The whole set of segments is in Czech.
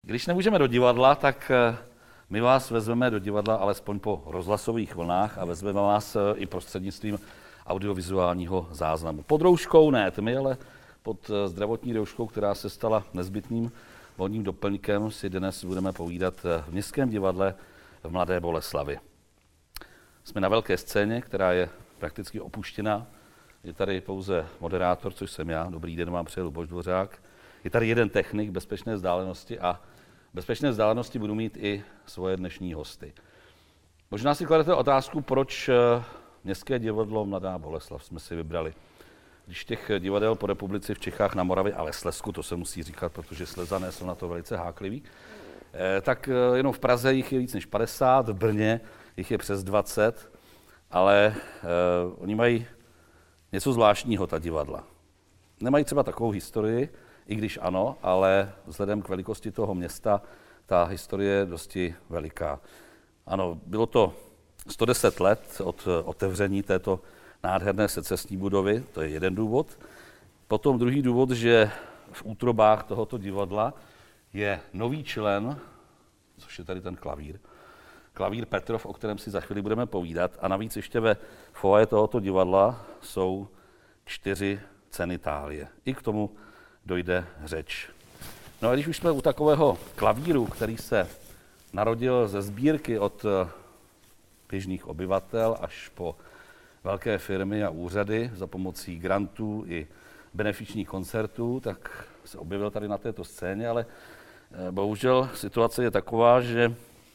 Když nemůžeme do divadla, tak my vás vezmeme do divadla alespoň po rozhlasových vlnách a vezmeme vás i prostřednictvím audiovizuálního záznamu. Pod rouškou, ne tmy, ale pod zdravotní rouškou, která se stala nezbytným vodním doplňkem, si dnes budeme povídat v Městském divadle v Mladé Boleslavi. Jsme na velké scéně, která je prakticky opuštěná. Je tady pouze moderátor, což jsem já. Dobrý den, vám přeje Luboš Dvořák. Je tady jeden technik bezpečné vzdálenosti a bezpečné vzdálenosti budu mít i svoje dnešní hosty. Možná si kladete otázku, proč Městské divadlo Mladá Boleslav jsme si vybrali. Když těch divadel po republice v Čechách, na Moravě a ve Slezsku, to se musí říkat, protože Slezané jsou na to velice hákliví, tak jenom v Praze jich je víc než 50, v Brně jich je přes 20, ale oni mají něco zvláštního, ta divadla. Nemají třeba takovou historii, i když ano, ale vzhledem k velikosti toho města ta historie je dosti veliká. Ano, bylo to 110 let od otevření této nádherné secesní budovy, to je jeden důvod. Potom druhý důvod, že v útrobách tohoto divadla je nový člen, což je tady ten klavír. Klavír Petrov, o kterém si za chvíli budeme povídat. A navíc ještě ve foaje tohoto divadla jsou 4 ceny Thálie. I k tomu dojde řeč. No a když už jsme u takového klavíru, který se narodil ze sbírky od běžných obyvatel až po velké firmy a úřady za pomocí grantů i benefičních koncertů, tak se objevil tady na této scéně, ale bohužel situace je taková, že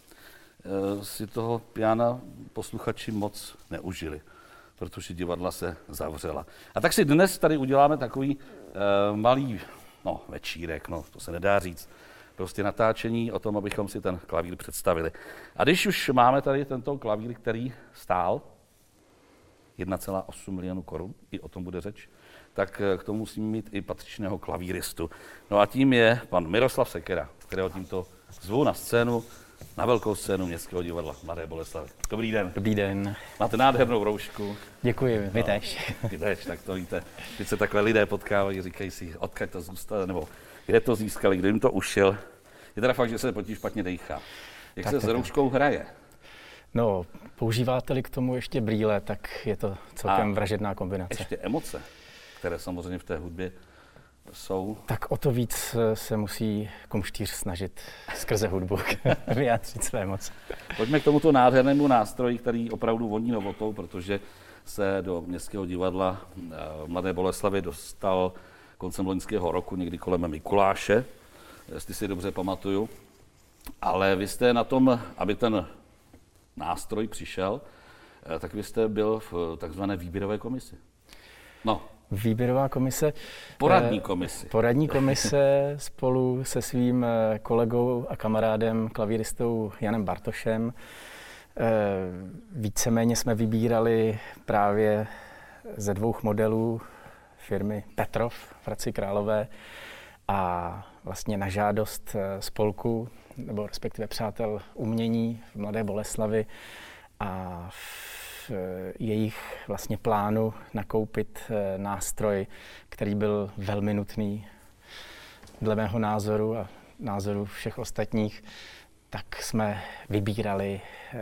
si toho piana posluchači moc neužili, protože divadla se zavřela. A tak si dnes tady uděláme takový malý večírek, to se nedá říct, prostě natáčení o tom, abychom si ten klavír představili. A když už máme tady tento klavír, který stál 1,8 milionu korun, i o tom bude řeč, tak k tomu musíme mít i patřičného klavíristu. No a tím je pan Miroslav Sekera, kterého tímto zvu na scénu, na velkou scénu Městského divadla Mladé Boleslavi. Dobrý den. Dobrý den. Máte nádhernou roušku. Děkuji, vy též. Vy též, tak to víte. Teď se takhle lidé potkávají, říkají si, odkud to zůstalo, nebo kde to získali, kdo jim to ušil. Je teda fakt, že se proti špatně dejchá. Jak se s rouškou hraje? No, používáte-li k tomu ještě brýle, tak je to celkem vražedná kombinace. Ještě emoce, které samozřejmě v té hudbě jsou. Tak o to víc se musí kumštýř snažit skrze hudbu vyjádřit své emoce. Pojďme k tomuto nádhernému nástroji, který opravdu voní novotou, protože se do Městského divadla Mladé Boleslavy dostal koncem loňského roku, někdy kolem Mikuláše, jestli si dobře pamatuju. Ale vy jste na tom, aby ten nástroj přišel, tak vy jste byl v takzvané výběrové komisi. Výběrová komise. Poradní komise spolu se svým kolegou a kamarádem, klavíristou Janem Bartošem. Víceméně jsme vybírali právě ze 2 modelů firmy Petrov v Hradci Králové a vlastně na žádost spolku, nebo respektive přátel umění v Mladé Boleslavi a v jejich vlastně plánu nakoupit nástroj, který byl velmi nutný dle mého názoru a názoru všech ostatních, tak jsme vybírali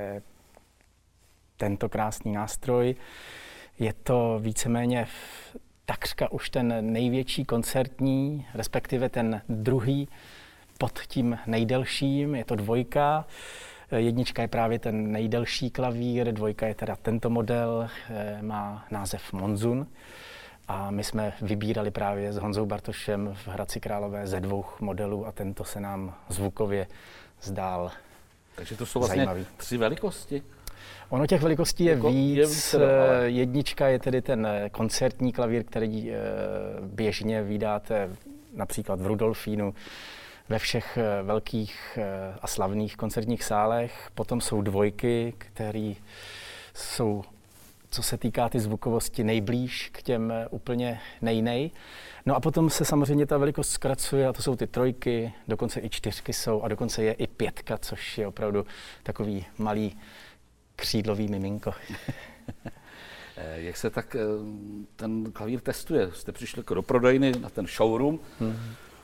tento krásný nástroj. Je to víceméně takřka už ten největší koncertní, respektive ten druhý pod tím nejdelším, je to 2. 1 je právě ten nejdelší klavír, 2 je teda tento model, má název Monzun. A my jsme vybírali právě s Honzou Bartošem v Hradci Králové ze 2 modelů a tento se nám zvukově zdál. Takže to jsou vlastně zajímavý. 3 velikosti? Ono těch velikostí je víc. 1 je tedy ten koncertní klavír, který běžně vydáte například v Rudolfínu, ve všech velkých a slavných koncertních sálech. Potom jsou 2, které jsou, co se týká ty zvukovosti, nejblíž k těm úplně nejnej. No a potom se samozřejmě ta velikost zkracuje a to jsou ty 3, dokonce i 4 jsou a dokonce je i 5, což je opravdu takový malý křídlový miminko. Jak se tak ten klavír testuje? Jste přišli do prodejny na ten showroom.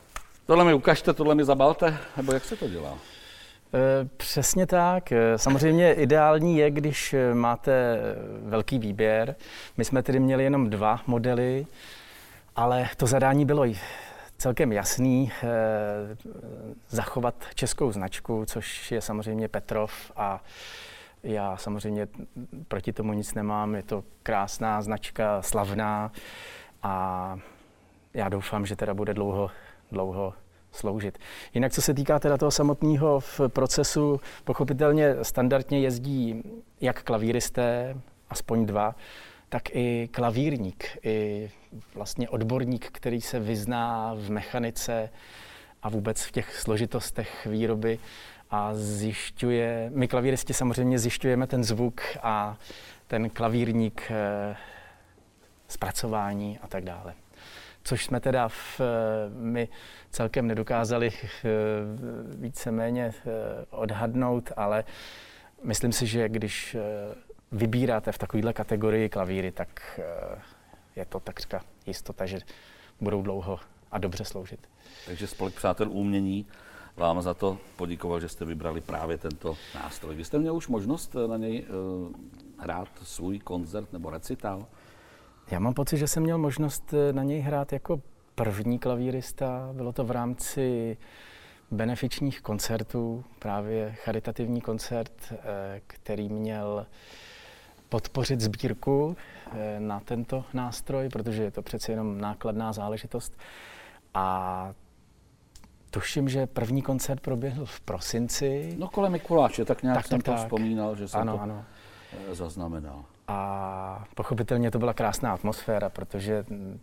Tohle mi ukažte, tohle mi zabalte, nebo jak se to dělá? Přesně tak. Samozřejmě ideální je, když máte velký výběr. My jsme tedy měli jenom 2 modely, ale to zadání bylo celkem jasný. Zachovat českou značku, což je samozřejmě Petrov, a já samozřejmě proti tomu nic nemám. Je to krásná značka, slavná, a já doufám, že teda bude dlouho sloužit. Jinak, co se týká teda toho samotného procesu, pochopitelně standardně jezdí jak klavíristé, aspoň 2, tak i klavírník, i vlastně odborník, který se vyzná v mechanice a vůbec v těch složitostech výroby a my klavíristi samozřejmě zjišťujeme ten zvuk a ten klavírník zpracování a tak dále. Což jsme teda my celkem nedokázali víceméně odhadnout, ale myslím si, že když vybíráte v takovéhle kategorii klavíry, tak je to takřka jistota, že budou dlouho a dobře sloužit. Takže Spolek přátel umění vám za to poděkoval, že jste vybrali právě tento nástroj. Vy jste měl už možnost na něj hrát svůj koncert nebo recitál? Já mám pocit, že jsem měl možnost na něj hrát jako první klavírista. Bylo to v rámci benefičních koncertů, právě charitativní koncert, který měl podpořit sbírku na tento nástroj, protože je to přeci jenom nákladná záležitost. A tuším, že první koncert proběhl v prosinci. No kolem Mikuláše, tak nějak jsem to vzpomínal, že jsem to zaznamenal. A pochopitelně to byla krásná atmosféra, protože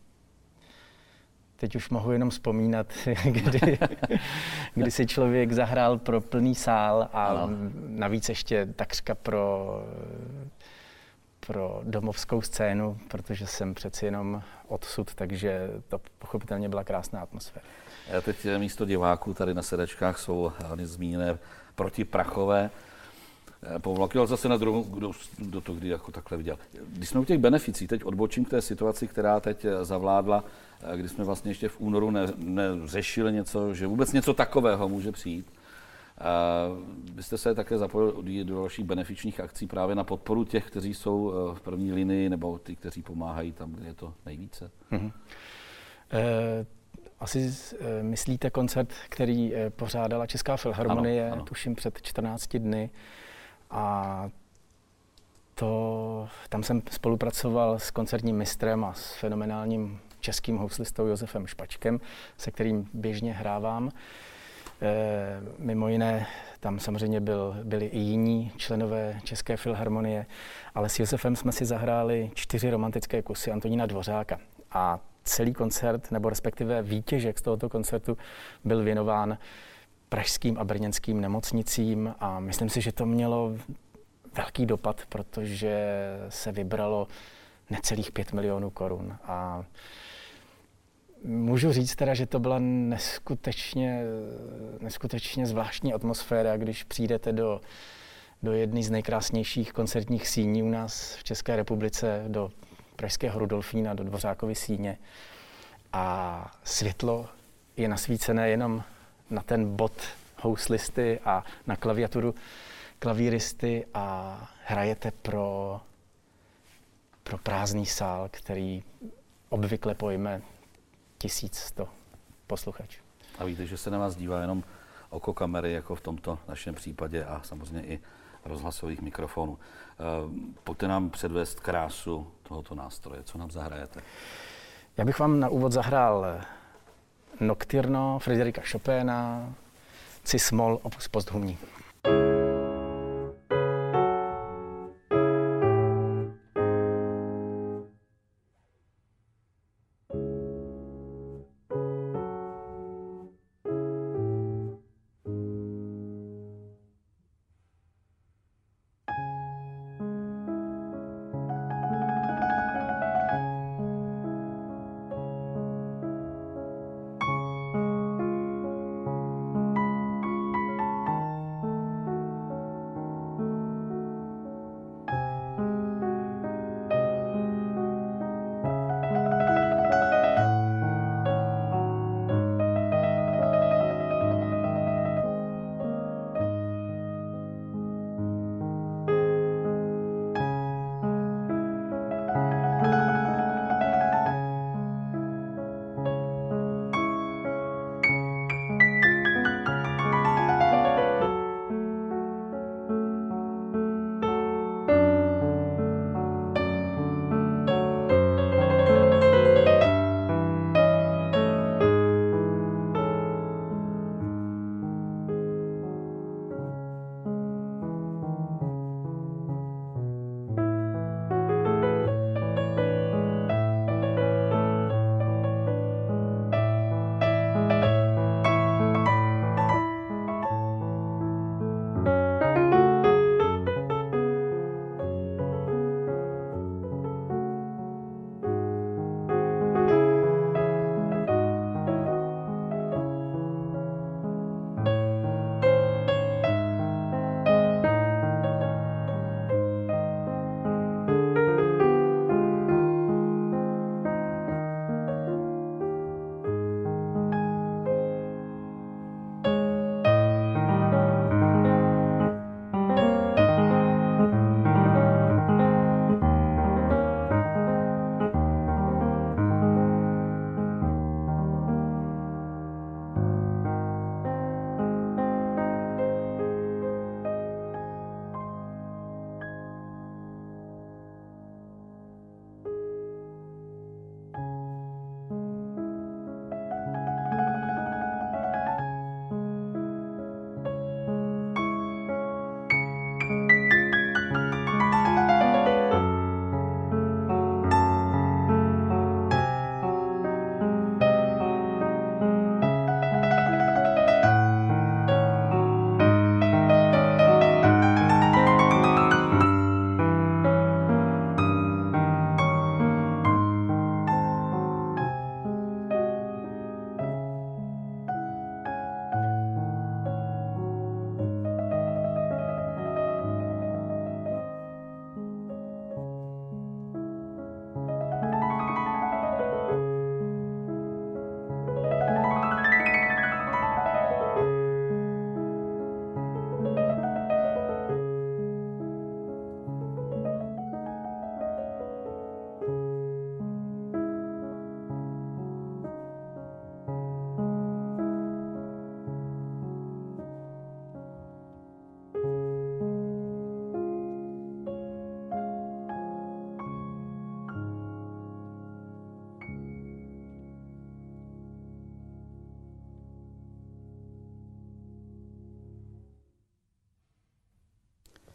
teď už mohu jenom vzpomínat, kdy si člověk zahrál pro plný sál a navíc ještě takřka pro domovskou scénu, protože jsem přeci jenom odsud, takže to pochopitelně byla krásná atmosféra. Teď místo diváků tady na sedačkách jsou zmíněné protiprachové povlaky, zase na druhou, kdo to kdy jako takhle viděl. Když jsme u těch beneficí, teď odbočím k té situaci, která teď zavládla, kdy jsme vlastně ještě v únoru neřešili něco, že vůbec něco takového může přijít. Vy jste se také zapojili do dalších benefičních akcí právě na podporu těch, kteří jsou v první linii, nebo ty, kteří pomáhají tam, kde je to nejvíce? Mm-hmm. Asi myslíte koncert, který pořádala Česká filharmonie, ano. Tuším před 14 dny. A tam jsem spolupracoval s koncertním mistrem a s fenomenálním českým houslistou Josefem Špačkem, se kterým běžně hrávám. Mimo jiné, tam samozřejmě byli i jiní členové České filharmonie, ale s Josefem jsme si zahráli 4 romantické kusy Antonína Dvořáka. A celý koncert, nebo respektive výtěžek z tohoto koncertu byl věnován pražským a brněnským nemocnicím a myslím si, že to mělo velký dopad, protože se vybralo necelých 5 milionů korun. A můžu říct teda, že to byla neskutečně zvláštní atmosféra, když přijdete do jedné z nejkrásnějších koncertních síní u nás v České republice, do pražského Rudolfína, do Dvořákovy síně. A světlo je nasvícené jenom na ten bod houslisty a na klaviaturu klavíristy a hrajete pro prázdný sál, který obvykle pojme 1100 posluchačů. A víte, že se na vás dívá jenom oko kamery, jako v tomto našem případě, a samozřejmě i rozhlasových mikrofonů. Pojďte nám předvést krásu tohoto nástroje. Co nám zahrajete? Já bych vám na úvod zahrál Nocturno Frédérika Chopina, Cis-moll opus posthumní.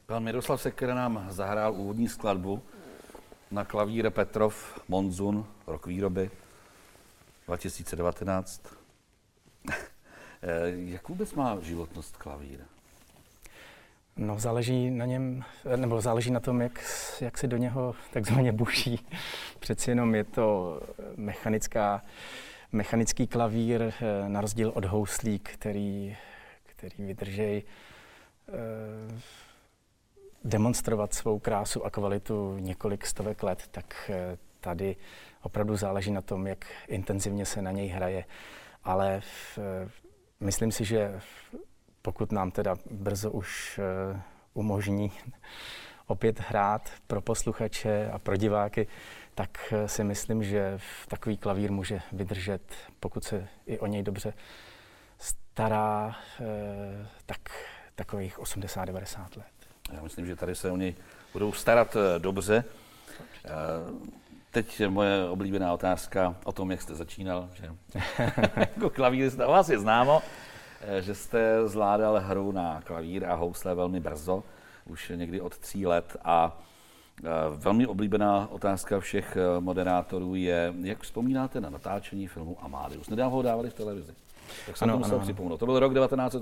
Pan Miroslav Sekyra nám zahrál úvodní skladbu na klavír Petrov Monzun, rok výroby 2019. Jak vůbec má životnost klavír? No, záleží na něm, nebo záleží na tom, jak se do něho takzvaně buší. Přeci jenom je to mechanický klavír, na rozdíl od houslí, který vydrží demonstrovat svou krásu a kvalitu několik stovek let, tak tady opravdu záleží na tom, jak intenzivně se na něj hraje. Ale myslím si, že pokud nám teda brzo už umožní opět hrát pro posluchače a pro diváky, tak si myslím, že takový klavír může vydržet, pokud se i o něj dobře stará, tak takových 80-90 let. Já myslím, že tady se o něj budou starat dobře. Teď moje oblíbená otázka o tom, jak jste začínal. Že? Jako klavírista, o vás je známo, že jste zvládal hru na klavír a housle velmi brzo, už někdy od 3 let. A velmi oblíbená otázka všech moderátorů je, jak vzpomínáte na natáčení filmu Amadeus. Nedávno ho dávali v televizi. Tak jsem to musel připomenout. To byl rok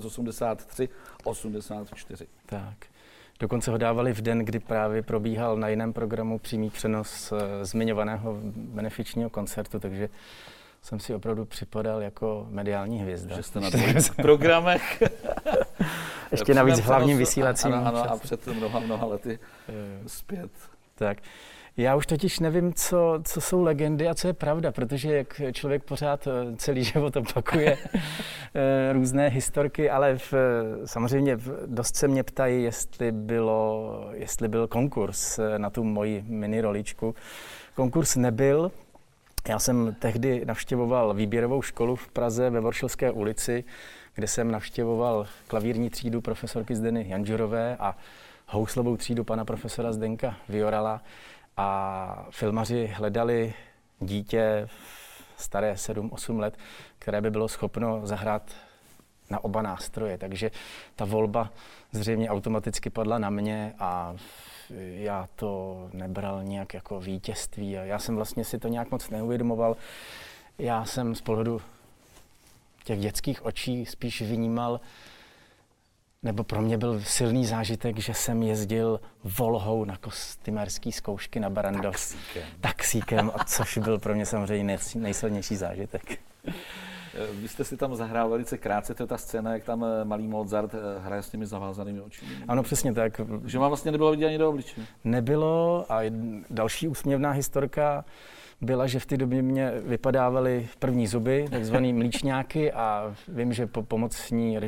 1983-84. Tak. Dokonce ho dávali v den, kdy právě probíhal na jiném programu přímý přenos zmiňovaného benefičního koncertu, takže jsem si opravdu připadal jako mediální hvězda. Že jste na těch programech. Ještě navíc hlavním vysílacím. Ano, a před mnoha lety zpět. Tak. Já už totiž nevím, co jsou legendy a co je pravda, protože jak člověk pořád celý život opakuje různé historky, ale samozřejmě dost se mě ptají, jestli byl konkurs na tu moji mini roličku. Konkurs nebyl. Já jsem tehdy navštěvoval výběrovou školu v Praze ve Voršilské ulici, kde jsem navštěvoval klavírní třídu profesorky Zdeny Janžurové a houslovou třídu pana profesora Zdenka Viorala. A filmaři hledali dítě staré 7-8 let, které by bylo schopno zahrát na oba nástroje. Takže ta volba zřejmě automaticky padla na mě a já to nebral nějak jako vítězství. A já jsem vlastně si to nějak moc neuvědomoval. Já jsem z pohledu těch dětských očí spíš vnímal, nebo pro mě byl silný zážitek, že jsem jezdil Volhou na kostymérský zkoušky na Barrandov. Taxíkem, což byl pro mě samozřejmě nejsilnější zážitek. Vy jste si tam zahrál velice krátce, to je ta scéna, jak tam malý Mozart hraje s těmi zavázanými očmi. Ano, přesně tak. Že vám vlastně nebylo vidět ani do obličeje. Nebylo a další úsměvná historka byla, že v té době mě vypadávaly první zuby, takzvaný mlíčňáky, a vím, že pomocní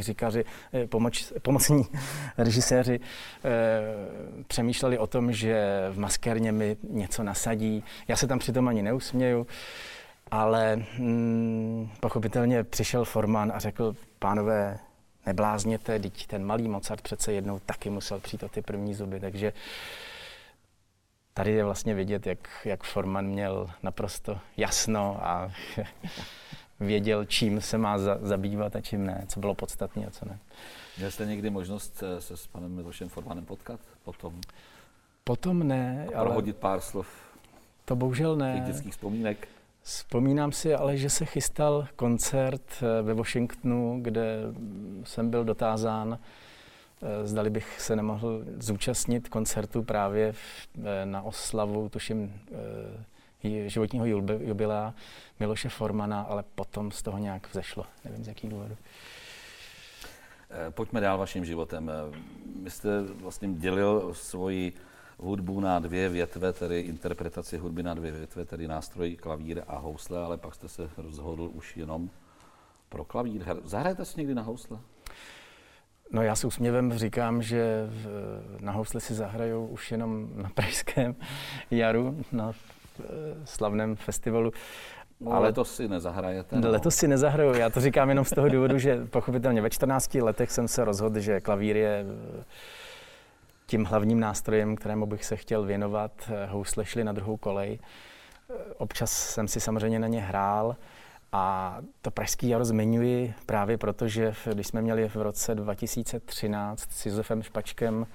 režiséři přemýšleli o tom, že v maskérně mi něco nasadí. Já se tam přitom ani neusměju, ale pochopitelně přišel forman a řekl: pánové, neblázněte, teď ten malý Mozart přece jednou taky musel přijít o ty první zuby, takže tady je vlastně vidět, jak forman měl naprosto jasno a věděl, čím se má zabývat a čím ne, co bylo podstatné a co ne. Měl jste někdy možnost se s panem Milošem Formanem potkat potom? Potom ne, ale prohodit pár slov? To bohužel ne. Těch dětských vzpomínek? Vzpomínám si ale, že se chystal koncert ve Washingtonu, kde jsem byl dotázán, zdali bych se nemohl zúčastnit koncertu právě na oslavu, tuším, životního jubilea Miloše Formana, ale potom z toho nějak vzešlo. Nevím, z jakých důvodů. Pojďme dál vaším životem. Vy jste vlastně dělil svoji hudbu na 2 větve, tedy interpretaci hudby na 2 větve, tedy nástroj klavír a housle, ale pak jste se rozhodl už jenom pro klavír. Zahrajete si někdy na housle? No, já s úsměvem říkám, že na housle si zahrajou už jenom na Pražském jaru, na slavném festivalu. No, ale letos si nezahrajete. No. Letos si nezahraju. Já to říkám jenom z toho důvodu, že pochopitelně ve 14 letech jsem se rozhodl, že klavír je tím hlavním nástrojem, kterému bych se chtěl věnovat. Housle šly na druhou kolej. Občas jsem si samozřejmě na ně hrál. A to Pražský jaro zmiňuji právě proto, že když jsme měli v roce 2013 s Josefem Špačkem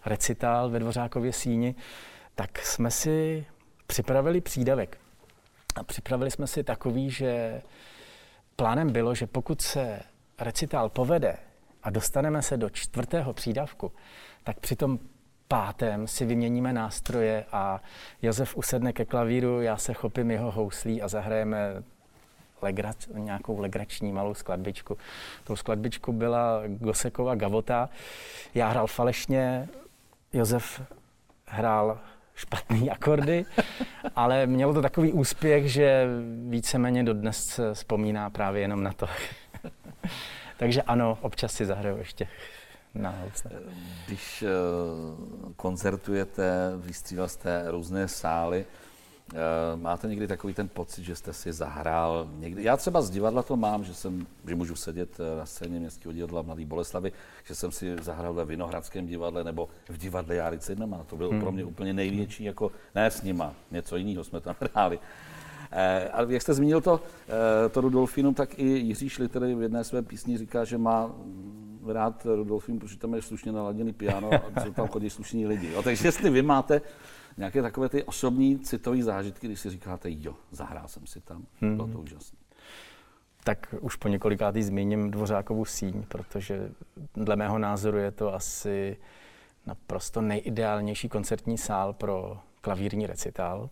recitál ve Dvořákově síni, tak jsme si připravili přídavek. A připravili jsme si takový, že plánem bylo, že pokud se recitál povede a dostaneme se do 4. přídavku, tak při tom 5. si vyměníme nástroje a Josef usedne ke klavíru, já se chopím jeho houslí a zahrajeme nějakou legrační malou skladbičku. Tou skladbičku byla Gosekova Gavota. Já hrál falešně, Josef hrál špatný akordy, ale mělo to takový úspěch, že víceméně dodnes vzpomíná právě jenom na to. Takže ano, občas si zahraju ještě na housle. Když koncertujete, vystřídal jste různé sály, máte někdy takový ten pocit, že jste si zahrál někdy? Já třeba z divadla to mám, že můžu sedět na scéně Městského divadla v Mladé Boleslavi, že jsem si zahrál ve Vinohradském divadle nebo v divadle Járy Cejnama. To byl pro mě úplně největší, jako ne s nima, něco jiného jsme tam hráli. Ale jak jste zmínil to Rudolfinum, tak i Jiří Šliter v jedné své písni říká, že má rád Rudolfinum, protože tam je slušně naladěný piano a tam chodí slušní lidi. Takže jestli vy máte nějaké takové ty osobní citové zážitky, když si říkáte, jo, zahrál jsem si tam, bylo to úžasné. Tak už po několikátý zmíním Dvořákovu síň, protože dle mého názoru je to asi naprosto nejideálnější koncertní sál pro klavírní recitál.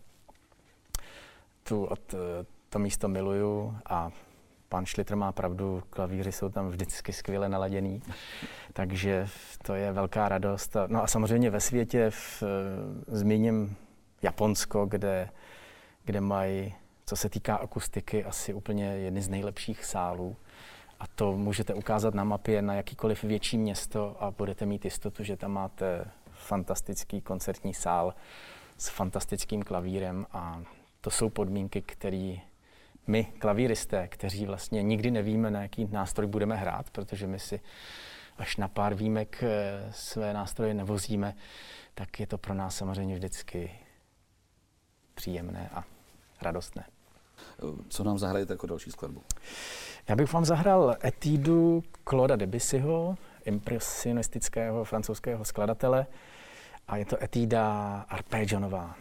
To místo miluju a pan Šlitr má pravdu, klavíři jsou tam vždycky skvěle naladěný, takže to je velká radost. No a samozřejmě ve světě zmíním Japonsko, kde mají, co se týká akustiky, asi úplně jedny z nejlepších sálů. A to můžete ukázat na mapě na jakýkoliv větší město a budete mít jistotu, že tam máte fantastický koncertní sál s fantastickým klavírem a to jsou podmínky, které my, klavíristé, kteří vlastně nikdy nevíme, na jaký nástroj budeme hrát, protože my si až na pár výjimek své nástroje nevozíme, tak je to pro nás samozřejmě vždycky příjemné a radostné. Co nám zahrajete jako další skladbu? Já bych vám zahrál etídu Clauda Debussyho, impresionistického francouzského skladatele, a je to etída arpeggianová.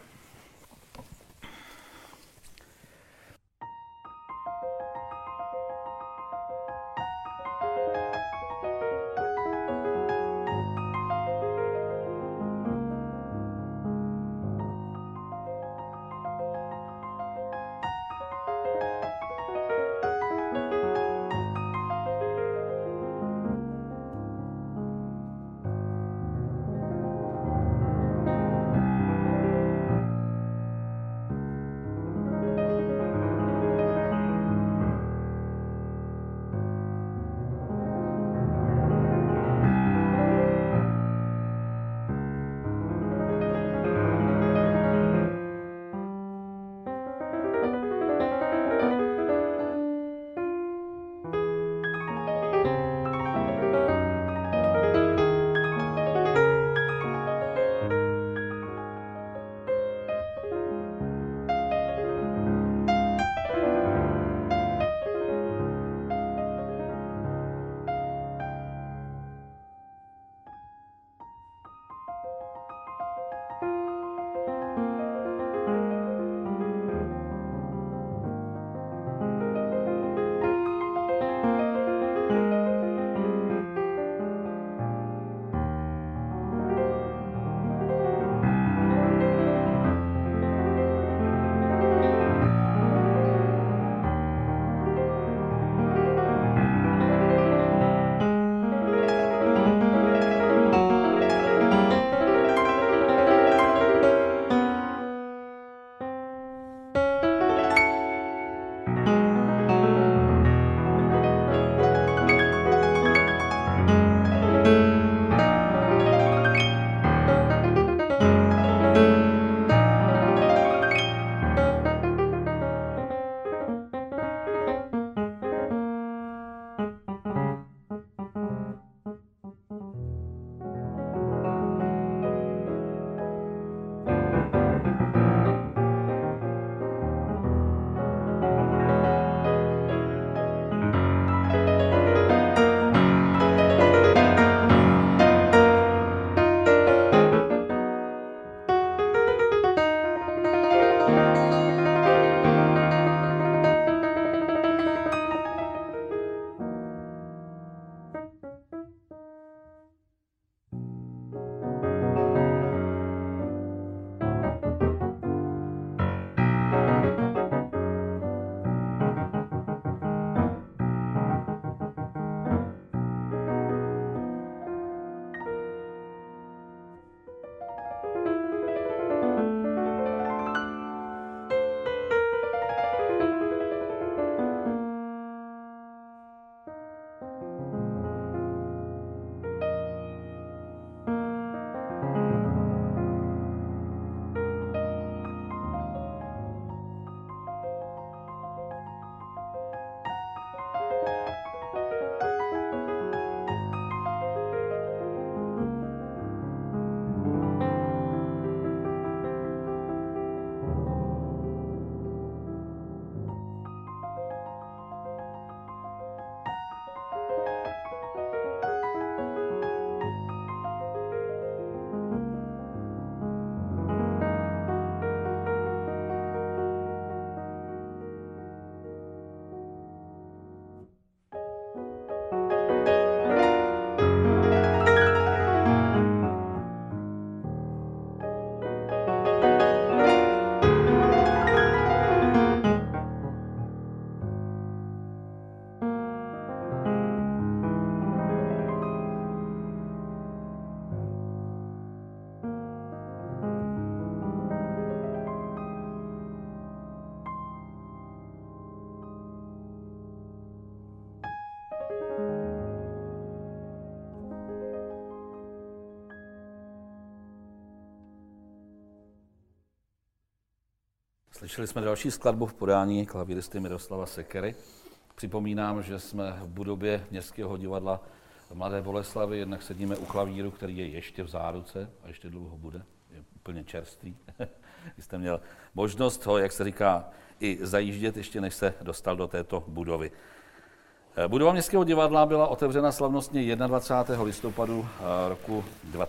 Slyšeli jsme další skladbu v podání klavíristy Miroslava Sekery. Připomínám, že jsme v budově Městského divadla v Mladé Boleslavi, jednak sedíme u klavíru, který je ještě v záruce a ještě dlouho bude, je úplně čerstvý. Jste měl možnost ho, jak se říká, i zajíždět, ještě než se dostal do této budovy. Budova Městského divadla byla otevřena slavnostně 21. listopadu roku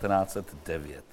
1909.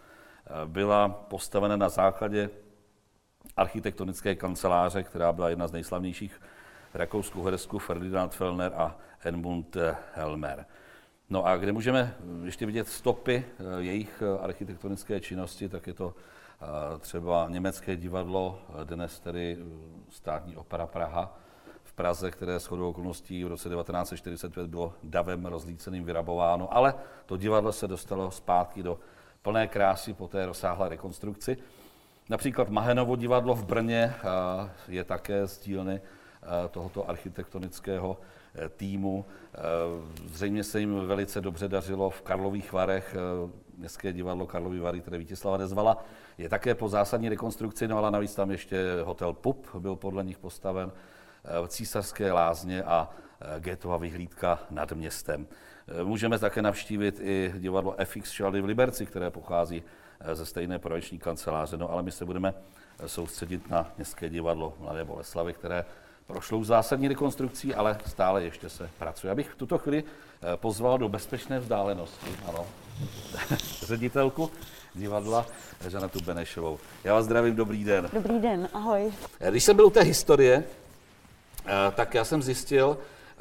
Byla postavena na základě architektonické kanceláře, která byla jedna z nejslavnějších v Rakousku-Uhersku, Ferdinand Fellner a Edmund Helmer. No a kde můžeme ještě vidět stopy jejich architektonické činnosti, tak je to třeba Německé divadlo, dnes tedy Státní opera Praha v Praze, které shodou okolností v roce 1945 bylo davem rozlíceným vyrabováno, ale to divadlo se dostalo zpátky do plné krásy po té rozsáhlé rekonstrukci. Například Mahenovo divadlo v Brně je také z dílny tohoto architektonického týmu. Zřejmě se jim velice dobře dařilo v Karlových Varech. Městské divadlo Karlovy Vary, které Vítězslava Nezvala, je také po zásadní rekonstrukci, no ale navíc tam ještě hotel Pup byl podle nich postaven, Císařské lázně a Goethova vyhlídka nad městem. Můžeme také navštívit i divadlo FX Šaldy v Liberci, které pochází ze stejné projekční kanceláře, no ale my se budeme soustředit na Městské divadlo Mladé Boleslavi, které prošlo zásadní rekonstrukcí, ale stále ještě se pracuje. Abych v tuto chvíli pozval do bezpečné vzdálenosti, ano, ředitelku divadla Žanetu Benešovou. Já vás zdravím, dobrý den. Dobrý den, ahoj. Když jsem byl u té historie, tak já jsem zjistil,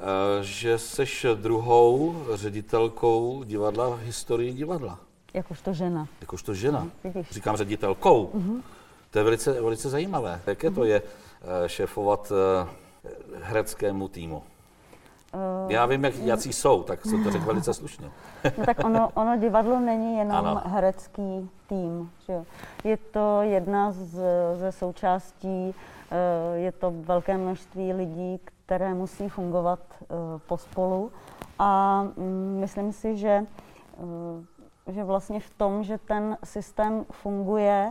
že seš druhou ředitelkou divadla v historii divadla. Jakožto žena. Jakožto žena. Vidíš. Říkám ředitelkou. To je velice zajímavé. Jaké to je šéfovat hereckému týmu? Já vím, jací jsou, tak jsem to řekl velice slušně. No tak ono divadlo není jenom herecký tým. Že jo? Je to jedna ze součástí, je to velké množství lidí, které musí fungovat pospolu. A myslím si, že vlastně v tom, že ten systém funguje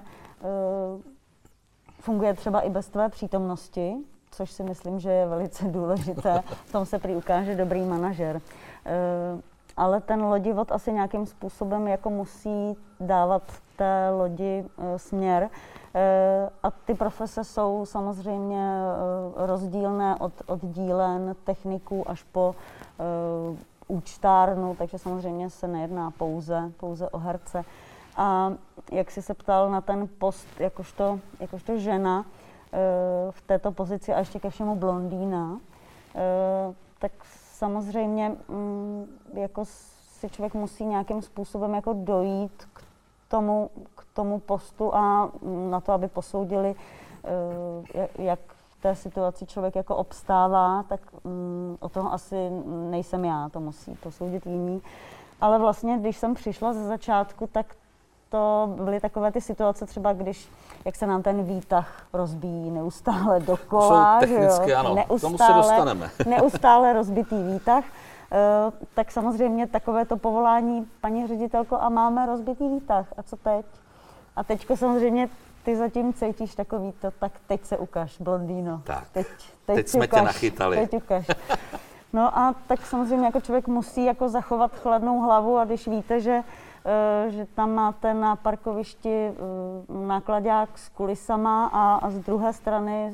třeba i bez tvé přítomnosti, což si myslím, že je velice důležité. V tom se prý ukáže dobrý manažer. Ale ten lodivod asi nějakým způsobem jako musí dávat té lodi směr. A ty profese jsou samozřejmě rozdílné od dílen, techniků až po účtárnu, takže samozřejmě se nejedná pouze o herce. A jak jsi se ptal na ten post jakožto žena v této pozici a ještě ke všemu blondýna, tak samozřejmě jako si člověk musí nějakým způsobem jako dojít k tomu postu a na to, aby posoudili, jak v té situaci člověk jako obstává, tak o toho asi nejsem já, to musí posoudit jiní. Ale vlastně, když jsem přišla ze začátku, tak to byly takové ty situace, třeba jak se nám ten výtah rozbíjí neustále dokola, jsou technicky, ano, k tomu se dostaneme. Neustále rozbitý výtah, tak samozřejmě takovéto povolání, paní ředitelko, a máme rozbitý výtah, a co teď? A teďko samozřejmě ty zatím cítíš takový to, tak teď se ukaž, blondýno. Tak, teď jsme tě nachytali. Teď ukaž. No a tak samozřejmě jako člověk musí jako zachovat chladnou hlavu, a když víte, že tam máte na parkovišti náklaďák s kulisama a z druhé strany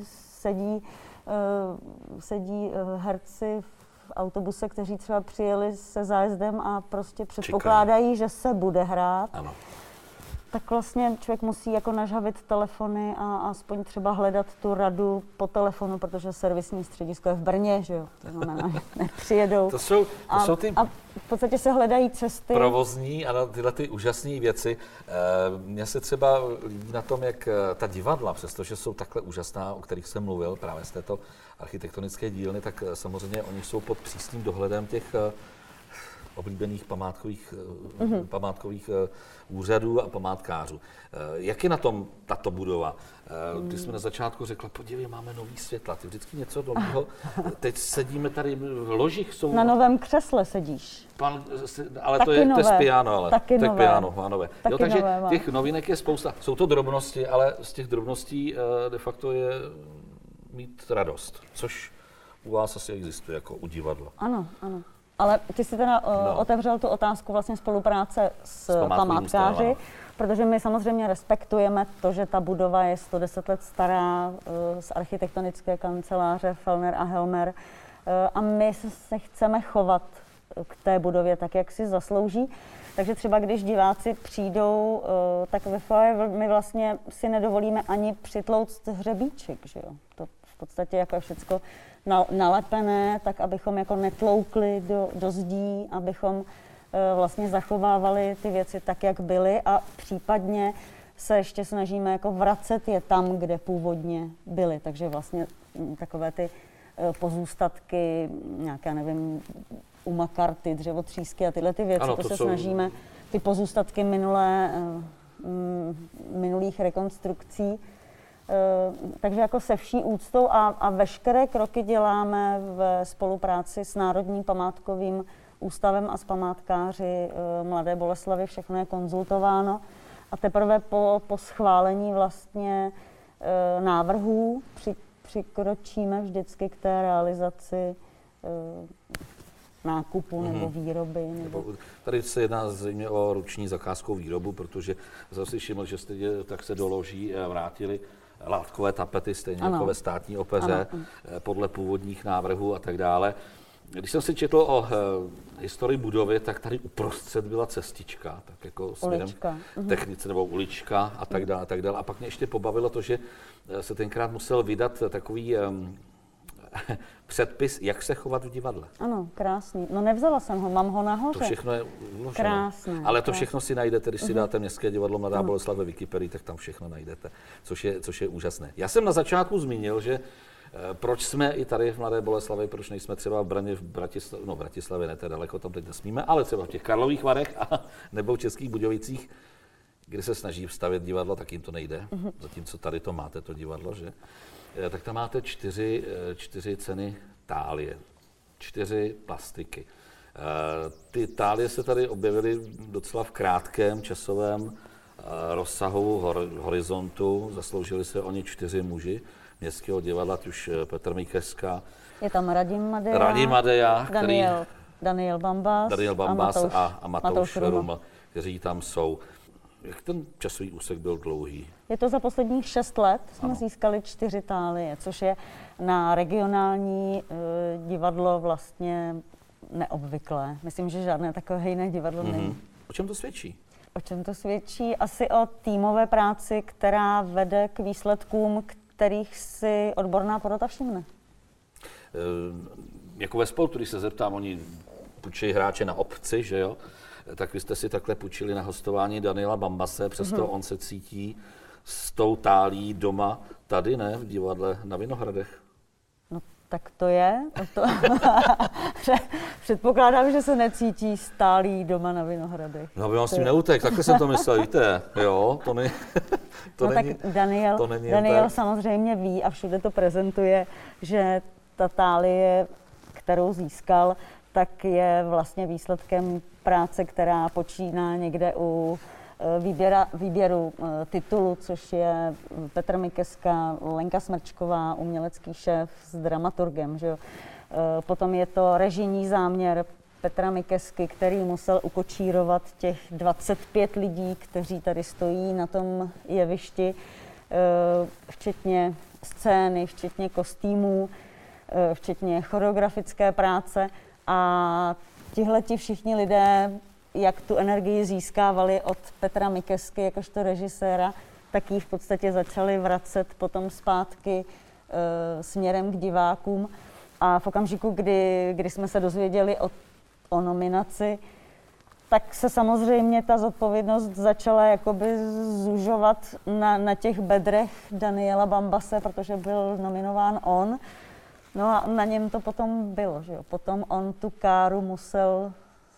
sedí herci v autobuse, kteří třeba přijeli se zájezdem a prostě předpokládají, že se bude hrát. Ano. Tak vlastně člověk musí jako nažhavit telefony a aspoň třeba hledat tu radu po telefonu, protože servisní středisko je v Brně, že jo, to znamená, že nepřijedou. To jsou ty... A v podstatě se hledají cesty. Provozní a tyhle ty úžasné věci. Mně se třeba líbí na tom, jak ta divadla, přestože jsou takhle úžasná, o kterých jsem mluvil právě z této architektonické dílny, tak samozřejmě oni jsou pod přísným dohledem těch oblíbených památkových úřadů a památkářů. Jak je na tom tato budova? Když jsme na začátku řekla, podívej, máme nový světla, ty vždycky něco nového. Teď sedíme tady, ložich jsou... Na novém křesle sedíš. Ale to je piano, ale. Taky to je nové. piano, pánové. Taky Takže nové, těch novinek je spousta. Jsou to drobnosti, ale z těch drobností de facto je mít radost, což u vás asi existuje, jako u divadla. Ano. Ale ty si teda otevřel tu otázku vlastně spolupráce s památkáři, protože my samozřejmě respektujeme to, že ta budova je 110 let stará z architektonické kanceláře Fellner a Helmer a my se chceme chovat k té budově tak, jak si zaslouží. Takže třeba když diváci přijdou, tak ve foyer my vlastně si nedovolíme ani přitlouct hřebíček, že jo? To v podstatě jako je všecko nalepené, tak abychom jako netloukli do zdí, abychom vlastně zachovávali ty věci tak, jak byly a případně se ještě snažíme jako vracet je tam, kde původně byly. Takže vlastně takové ty pozůstatky, nějaké, nevím, umakarty, dřevotřísky a tyhle ty věci, ano, to se snažíme, ty pozůstatky minulých rekonstrukcí. Takže jako se vší úctou a veškeré kroky děláme v spolupráci s Národním památkovým ústavem a s památkáři Mladé Boleslavi, všechno je konzultováno a teprve po schválení vlastně návrhů přikročíme vždycky k té realizaci nákupu nebo výroby. Tady se jedná zřejmě o ruční zakázkovou výrobu, protože jsem si všiml, že jste tak se do loží vrátili látkové tapety, stejně jako ve Státní opeře, podle původních návrhů a tak dále. Když jsem si četl o historii budovy, tak tady uprostřed byla cestička, tak jako směrem technice nebo ulička a tak dále, a tak dále. A pak mě ještě pobavilo to, že se tenkrát musel vydat takový předpis, jak se chovat v divadle. Ano, krásný. No nevzala jsem ho, mám ho nahoře. To všechno je uloženo. Krásné. Ale to všechno si najdete, když si dáte Městské divadlo Mladá Boleslav ve Wikipedii, tak tam všechno najdete, což je úžasné. Já jsem na začátku zmínil, že proč jsme i tady v Mladé Boleslavi, proč nejsme třeba v Braně, v Bratislavě, ne, to je daleko, tam teď nesmíme, ale třeba v těch Karlových Varech nebo v Českých Budějovicích, kde se snaží vstavět divadlo, tak jim to nejde. Zatímco tady to máte, to divadlo, že? Tak tam máte čtyři ceny tálie, 4 plastiky. Ty tálie se tady objevily docela v krátkém časovém rozsahu horizontu. Zasloužili se oni 4 muži Městského divadla, ať už Petr Mikeska. Je tam Radim Madeja, Daniel Bambas a Matouš Ruml, kteří tam jsou. Jak ten časový úsek byl dlouhý? Je to za posledních 6 let, jsme získali 4 tálie, což je na regionální divadlo vlastně neobvyklé. Myslím, že žádné takové jiné divadlo není. O čem to svědčí? O čem to svědčí? Asi o týmové práci, která vede k výsledkům, kterých si odborná porota všimne. Jako ve sportu, když se zeptám, oni půjčí hráče na obci, že jo? Tak vy jste si takhle půjčili na hostování Daniela Bambase, přesto on se cítí s tou tálí doma tady, ne? V divadle na Vinohradech. No tak to je. Předpokládám, že se necítí s tálí doma na Vinohradech. No aby vám s tím neutek, takhle jsem to myslel, víte, jo, to není. Tak Daniel samozřejmě ví a všude to prezentuje, že ta tálie, kterou získal, tak je vlastně výsledkem práce, která počíná někde u výběru titulu, což je Petr Mikeska, Lenka Smrčková, umělecký šéf s dramaturgem. Že jo. Potom je to režijní záměr Petra Mikesky, který musel ukočírovat těch 25 lidí, kteří tady stojí na tom jevišti, včetně scény, včetně kostýmů, včetně choreografické práce. A tihleti všichni lidé, jak tu energii získávali od Petra Mikesky jakožto režiséra, tak ji v podstatě začali vracet potom zpátky směrem k divákům. A v okamžiku, kdy jsme se dozvěděli o nominaci, tak se samozřejmě ta zodpovědnost začala jakoby zužovat na těch bedrech Daniela Bambase, protože byl nominován on. No a na něm to potom bylo, že jo. Potom on tu káru musel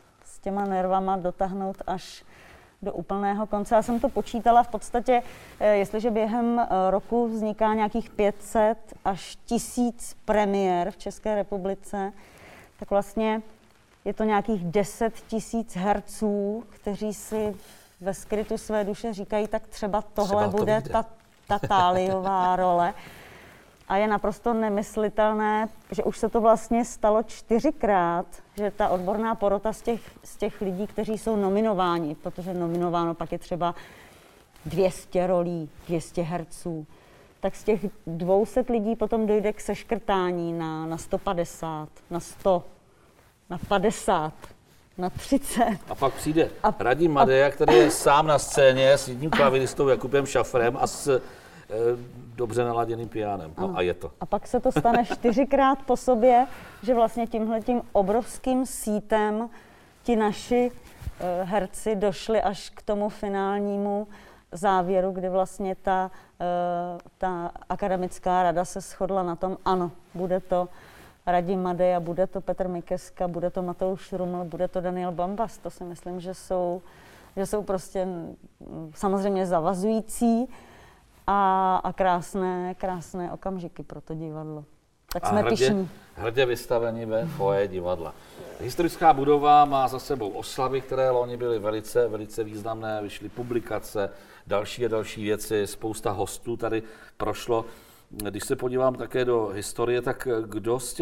těma nervama dotáhnout až do úplného konce. Já jsem to počítala v podstatě, jestliže během roku vzniká nějakých 500 až 1000 premiér v České republice, tak vlastně je to nějakých 10 000 herců, kteří si ve skrytu své duše říkají, tak třeba tohle bude ta Táliová role. A je naprosto nemyslitelné, že už se to vlastně stalo 4krát, že ta odborná porota z těch lidí, kteří jsou nominováni, protože nominováno pak je třeba 200 rolí, 200 herců, tak z těch 200 lidí potom dojde k seškrtání na 150, na 100, na 50, na 30. A pak přijde Radim Madeja, který je sám na scéně s jedním klaviristou Jakubem Šafrem a s dobře naladěným pianem. No a je to. A pak se to stane 4krát po sobě, že vlastně tímhletím obrovským sítem ti naši herci došli až k tomu finálnímu závěru, kdy vlastně ta akademická rada se shodla na tom, ano, bude to Radim Madeja, bude to Petr Mikeska, bude to Mateusz Ruml, bude to Daniel Bambas. To si myslím, že jsou prostě samozřejmě zavazující a krásné okamžiky pro to divadlo. Tak jsme pyšní. Hrdě vystavení ve foyer divadla. Historická budova má za sebou oslavy, které loni byly velice, velice významné, vyšly publikace, další a další věci, spousta hostů tady prošlo. Když se podívám také do historie, tak kdo z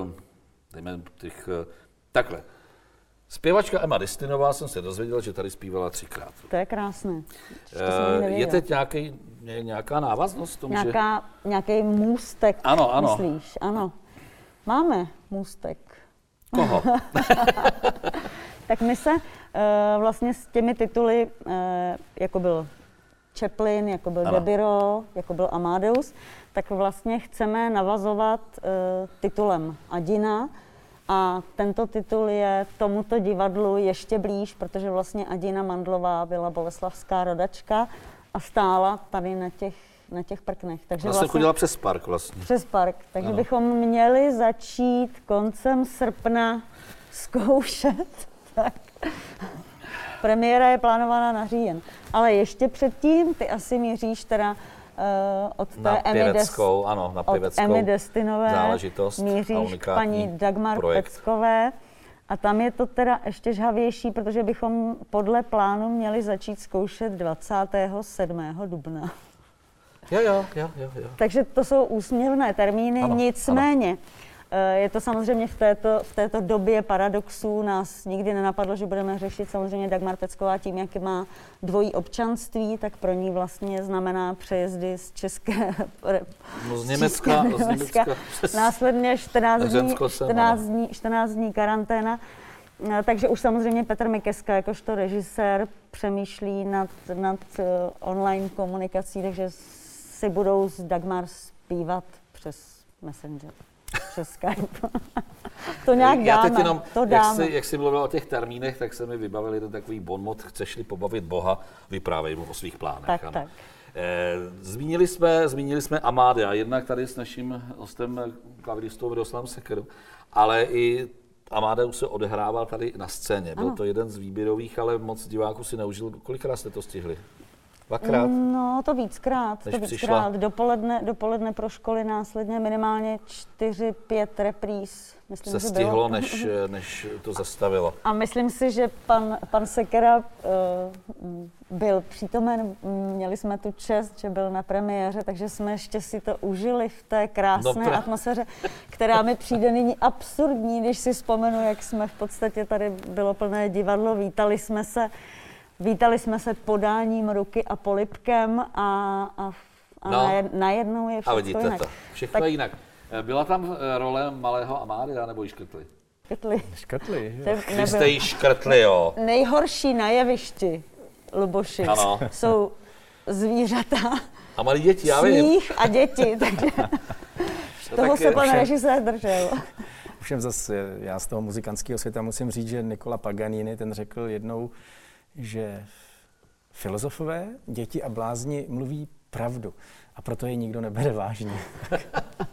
takhle. Zpěvačka Emma Distinová, jsem se dozvěděl, že tady zpívala 3krát. To je krásné. Je teď nějaká návaznost? Tomu, nějaký můstek, ano. myslíš? Ano. Máme můstek. Koho? Tak my se vlastně s těmi tituly, jako byl Chaplin, jako byl Debiro, jako byl Amadeus, tak vlastně chceme navazovat titulem Adina. A tento titul je tomuto divadlu ještě blíž, protože vlastně Adina Mandlová byla boleslavská rodačka a stála tady na těch prknech. Takže vlastně chodila přes park vlastně. Přes park, takže bychom měli začít koncem srpna zkoušet. Tak. Premiéra je plánovaná na říjen. Ale ještě předtím, ty asi míříš teda od té Emmy Destinové záležitost míříš k paní Dagmar Peckové. A tam je to teda ještě žhavější, protože bychom podle plánu měli začít zkoušet 27. dubna. Jo. Takže to jsou úsměvné termíny, nicméně. Je to samozřejmě v této době paradoxů, nás nikdy nenapadlo, že budeme řešit samozřejmě Dagmar Pecková tím, jak má dvojí občanství, tak pro ní vlastně znamená přejezdy z České z Německa. Následně 14 dní karanténa. Takže už samozřejmě Petr Mikeska jakožto režisér přemýšlí nad online komunikací, takže si budou s Dagmar zpívat přes Messenger. Přes Skype. To nějak dáme. Teď jenom, jak jsi mluvil o těch termínech, tak se mi vybavil jeden takový bonmot, chceš-li pobavit Boha, vyprávej mu o svých plánech. Tak. Zmínili jsme Amadea, jednak tady s naším hostem klaviristou Miroslavem Sekerou, ale i Amadeus se odehrával tady na scéně. Byl to jeden z výběrových, ale moc diváků si neužil. Kolikrát jste to stihli? 2krát? No, to víckrát. Dopoledne pro školy, následně minimálně 4-5 repríz. Myslím, se stihlo, než to zastavilo. A myslím si, že pan Sekera byl přítomen, měli jsme tu čest, že byl na premiéře, takže jsme ještě si to užili v té krásné atmosféře, která mi přijde nyní absurdní, když si vzpomenu, jak jsme v podstatě tady bylo plné divadlo, Vítali jsme se podáním ruky a polibkem a najednou je všechno jinak. A vidíte to, všechno je jinak. Byla tam role malého Amadea, nebo ji škrtli? Škrtli. Vy jste ji škrtli, jo. Nejhorší na jevišti, Luboši, jsou zvířata, a malí děti, já vím. Sníh a děti, takže toho se pan režisér držel. Ovšem zase já z toho muzikantského světa musím říct, že Nicola Paganini, ten řekl jednou, že filozofové, děti a blázni mluví pravdu a proto je nikdo nebere vážně.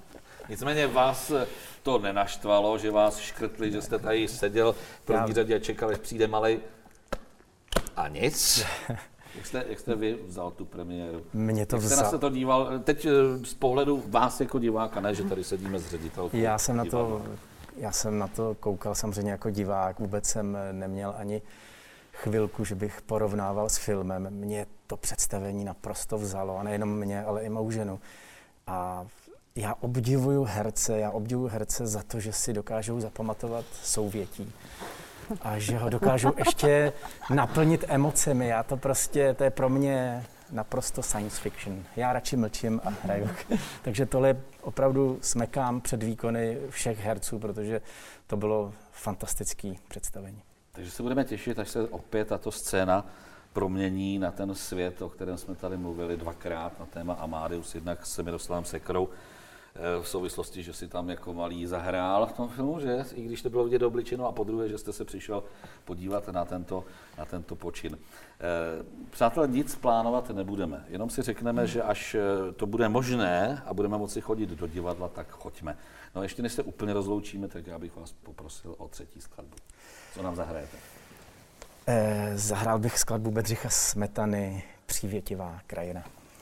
Nicméně vás to nenaštvalo, že vás škrtli, že jste tady seděl v první řadě a čekal, až přijde malej a nic. Jak jste vy vzal tu premiéru? Mě to jak jste na se to díval, teď z pohledu vás jako diváka, ne, že tady sedíme s ředitelkou. Já jsem na to koukal samozřejmě jako divák, vůbec jsem neměl ani chvilku, že bych porovnával s filmem. Mě to představení naprosto vzalo, a nejenom mě, ale i mou ženu. A já obdivuju herce za to, že si dokážou zapamatovat souvětí. A že ho dokážou ještě naplnit emocemi. To je pro mě naprosto science fiction. Já radši mlčím a hraju. Takže tohle opravdu smekám před výkony všech herců, protože to bylo fantastické představení. Takže se budeme těšit, až se opět tato scéna promění na ten svět, o kterém jsme tady mluvili dvakrát na téma Amadeus, jednak s Miroslavem Sekerou, v souvislosti, že si tam jako malý zahrál v tom filmu, že? I když to bylo vidět do obličejno, a podruhé, že jste se přišel podívat na tento počin. Přátelé, nic plánovat nebudeme, jenom si řekneme, že až to bude možné a budeme moci chodit do divadla, tak choďme. No ještě než se úplně rozloučíme, tak já bych vás poprosil o třetí skladbu. Co nám zahrajete? Zahrál bych skladbu Bedřicha Smetany Přívětivá krajina.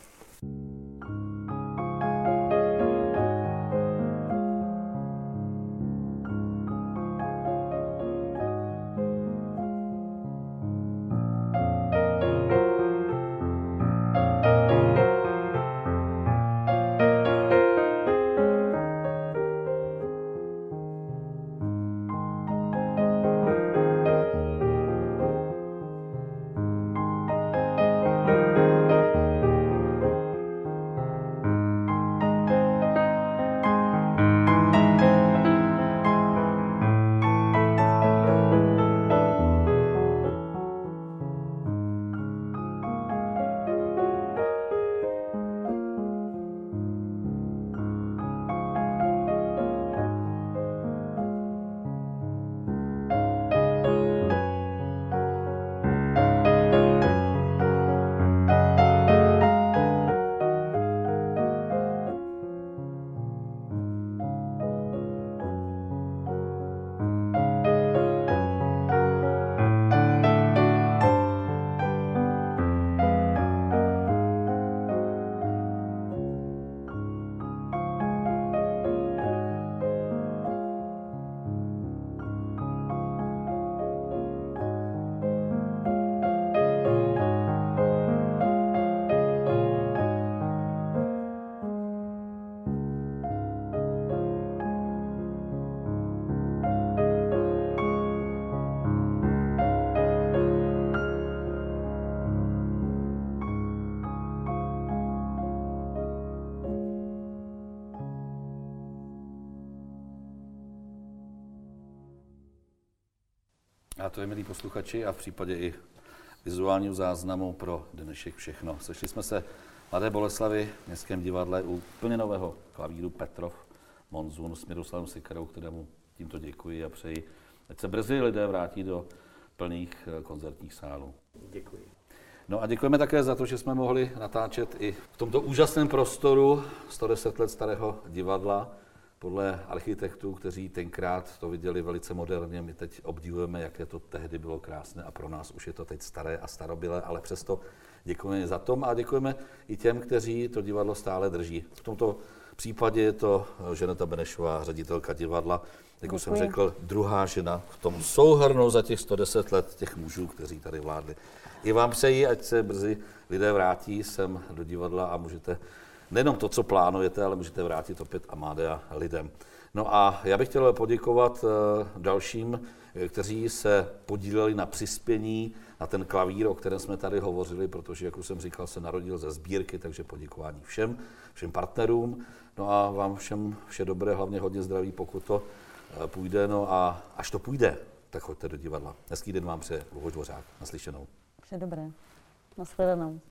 A to je, milí posluchači, a v případě i vizuálního záznamu pro dnešek všechno. Sešli jsme se v Mladé Boleslavi v Městském divadle u úplně nového klavíru Petrov Monzun s Miroslavem Sekerou, kterému tímto děkuji a přeji, ať se brzy lidé vrátí do plných koncertních sálů. Děkuji. No a děkujeme také za to, že jsme mohli natáčet i v tomto úžasném prostoru 110 let starého divadla podle architektů, kteří tenkrát to viděli velice moderně. My teď obdivujeme, jak to tehdy bylo krásné, a pro nás už je to teď staré a starobylé, ale přesto děkujeme za to a děkujeme i těm, kteří to divadlo stále drží. V tomto případě je to Ženeta Benešová, ředitelka divadla, jak už jsem řekl, druhá žena v tom souhrnu za těch 110 let těch mužů, kteří tady vládli. I vám přeji, ať se brzy lidé vrátí sem do divadla a můžete nejenom to, co plánujete, ale můžete vrátit opět Amadea lidem. No a já bych chtěl poděkovat dalším, kteří se podíleli na přispění na ten klavír, o kterém jsme tady hovořili, protože, jak už jsem říkal, se narodil ze sbírky, takže poděkování všem partnerům. No a vám všem vše dobré, hlavně hodně zdraví, pokud to půjde. No a až to půjde, tak choďte do divadla. Hezký den vám přeje Luboš Dvořák. Naslyšenou. Vše dobré. Nashledanou.